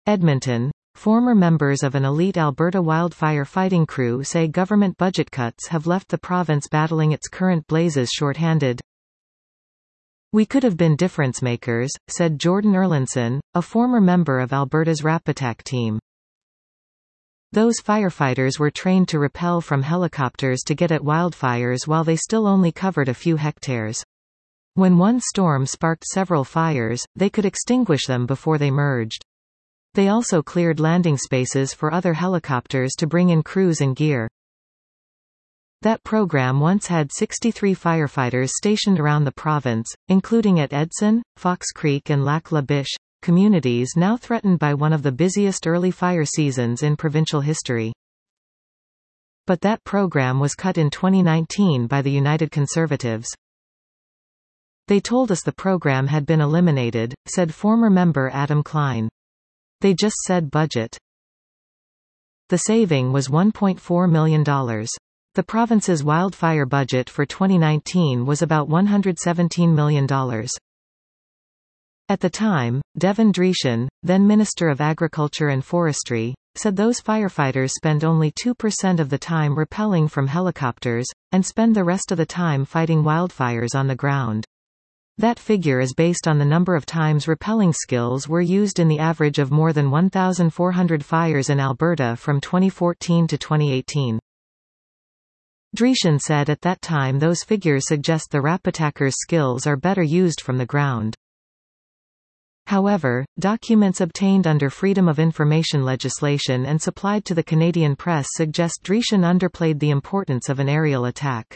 Edmonton. Former members of an elite Alberta wildfire fighting crew say government budget cuts have left the province battling its current blazes short-handed. "We could have been difference makers," said Jordan Erlandson, a former member of Alberta's Rapattack team. Those firefighters were trained to rappel from helicopters to get at wildfires while they still only covered a few hectares. When one storm sparked several fires, they could extinguish them before they merged. They also cleared landing spaces for other helicopters to bring in crews and gear. That program once had 63 firefighters stationed around the province, including at Edson, Fox Creek and Lac La Biche, communities now threatened by one of the busiest early fire seasons in provincial history. But that program was cut in 2019 by the United Conservatives. "They told us the program had been eliminated," said former member Adam Klein. "They just said budget." The saving was $1.4 million. The province's wildfire budget for 2019 was about $117 million. At the time, Devin Dreeshen, then Minister of Agriculture and Forestry, said those firefighters spend only 2% of the time rappelling from helicopters, and spend the rest of the time fighting wildfires on the ground. That figure is based on the number of times rappelling skills were used in the average of more than 1,400 fires in Alberta from 2014 to 2018. Dreeshen said at that time those figures suggest the Rapattackers' skills are better used from the ground. However, documents obtained under Freedom of Information legislation and supplied to the Canadian press suggest Dreeshen underplayed the importance of an aerial attack.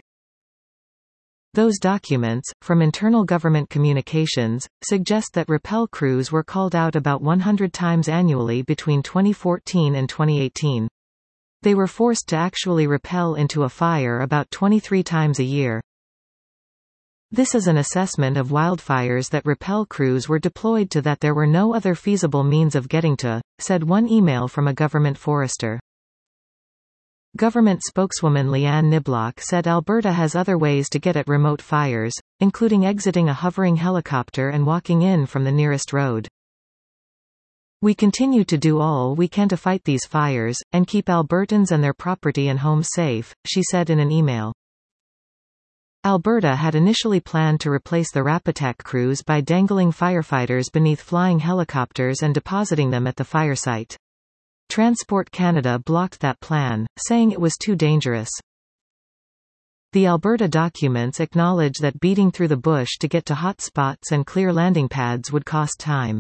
Those documents, from internal government communications, suggest that rappel crews were called out about 100 times annually between 2014 and 2018. They were forced to actually rappel into a fire about 23 times a year. "This is an assessment of wildfires that rappel crews were deployed to that there were no other feasible means of getting to," said one email from a government forester. Government spokeswoman Leanne Niblock said Alberta has other ways to get at remote fires, including exiting a hovering helicopter and walking in from the nearest road. "We continue to do all we can to fight these fires, and keep Albertans and their property and homes safe," she said in an email. Alberta had initially planned to replace the Rapattack crews by dangling firefighters beneath flying helicopters and depositing them at the fire site. Transport Canada blocked that plan, saying it was too dangerous. The Alberta documents acknowledge that beating through the bush to get to hot spots and clear landing pads would cost time.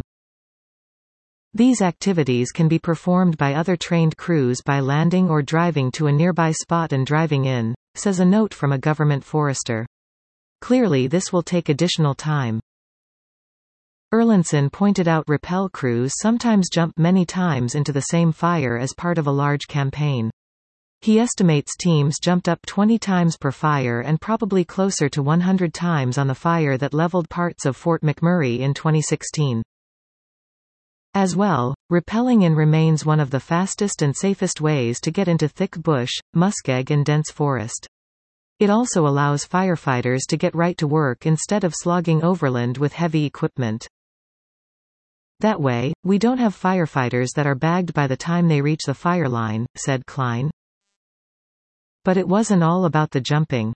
These activities can be performed by other trained crews by landing or driving to a nearby spot and driving in, says a note from a government forester. Clearly this will take additional time. Erlandson pointed out rappel crews sometimes jump many times into the same fire as part of a large campaign. He estimates teams jumped up 20 times per fire and probably closer to 100 times on the fire that leveled parts of Fort McMurray in 2016. As well, rappelling in remains one of the fastest and safest ways to get into thick bush, muskeg and dense forest. It also allows firefighters to get right to work instead of slogging overland with heavy equipment. "That way, we don't have firefighters that are bagged by the time they reach the fire line," said Klein. But it wasn't all about the jumping.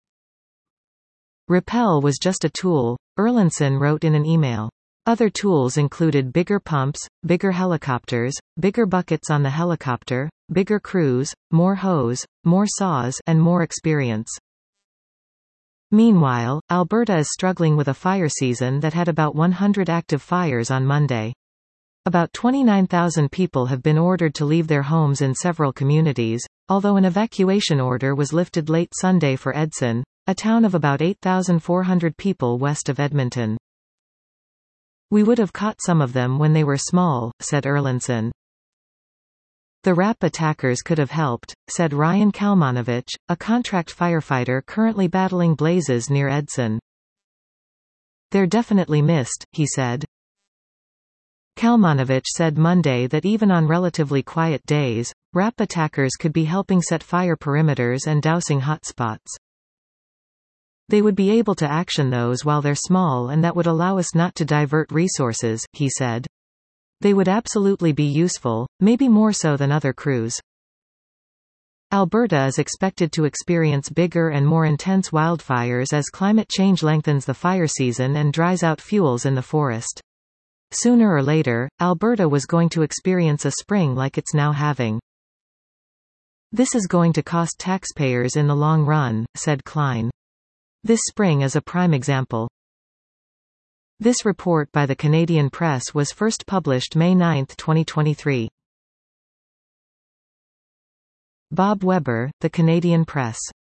Rappel was just a tool, Erlandson wrote in an email. Other tools included bigger pumps, bigger helicopters, bigger buckets on the helicopter, bigger crews, more hose, more saws, and more experience. Meanwhile, Alberta is struggling with a fire season that had about 100 active fires on Monday. About 29,000 people have been ordered to leave their homes in several communities, although an evacuation order was lifted late Sunday for Edson, a town of about 8,400 people west of Edmonton. "We would have caught some of them when they were small," said Erlandson. "The Rapattackers could have helped," said Ryan Kalmanovich, a contract firefighter currently battling blazes near Edson. "They're definitely missed," he said. Kalmanovich said Monday that even on relatively quiet days, Rapattackers could be helping set fire perimeters and dousing hotspots. "They would be able to action those while they're small, and that would allow us not to divert resources," he said. They would absolutely be useful, maybe more so than other crews. Alberta is expected to experience bigger and more intense wildfires as climate change lengthens the fire season and dries out fuels in the forest. Sooner or later, Alberta was going to experience a spring like it's now having. This is going to cost taxpayers in the long run, said Klein. This spring is a prime example. This report by the Canadian Press was first published May 9, 2023. Bob Weber, The Canadian Press.